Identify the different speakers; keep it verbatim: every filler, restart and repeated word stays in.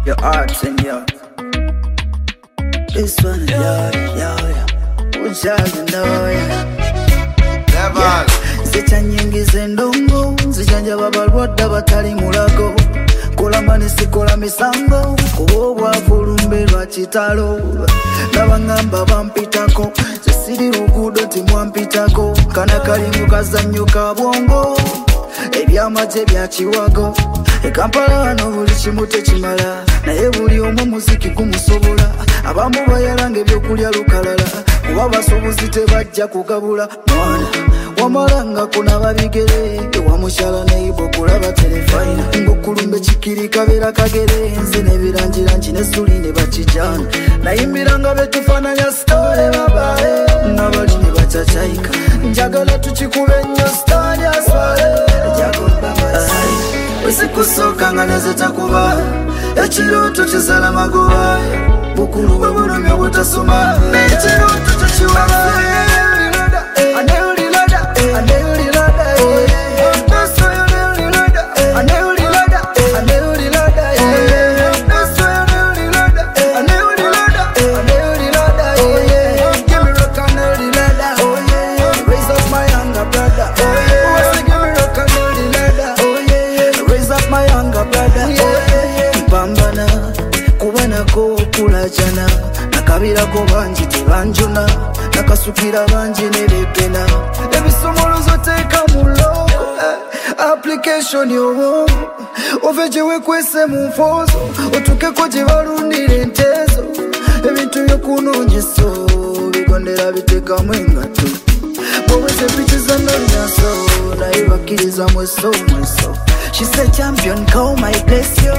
Speaker 1: your arts and your this one, yeah, yeah, yeah. Which I know, yeah. Never. Zicha nyingi zendongo, zichanja babalwadda batali mulago. Kola mani sikola misango, kubobwa fulumbe lwa kitalo. Nabangamba bampitako, zisiri lugudo timwampitako. Kana kalimu kazanyo ka bwongo, ebyamaje bya kiwago. Ekampala wano buli kimu tekimala, naye buli omu muziki gumusobola. Abamu bayalange ebyokulya lukalala, kuba basuubuzi tebajja kugabula. Mwana wamalanga kunaba bigere, ewamukyala neibo kulaba telefayina. Ng'okulumba ekikiri kabeera kagere, nze n'ebirangirangi n'essuli ne bakijana. Nayimbiranga betufaananya sitole babaye, n'abali ne bacacayika. Njagala tukikube nnyo sitaani aswale, wesikusooka nga neze takuba, ekirooto kizala magoba. Bukulu bwe bulumi obutasoma, n'ekirooto tekiwaba. Kulajana nakabirako banji tebanjuna nakasukira banji nelepena ebisomolozo teeka mu loko application yowo oveje wekwese mu nfozo otukeko gye balundira entezo ebintu byokunonyeso bigondera biteekamu engato boweze pikiza nonyaso naye bakkiriza mweso mweso. She said champion call my place yo.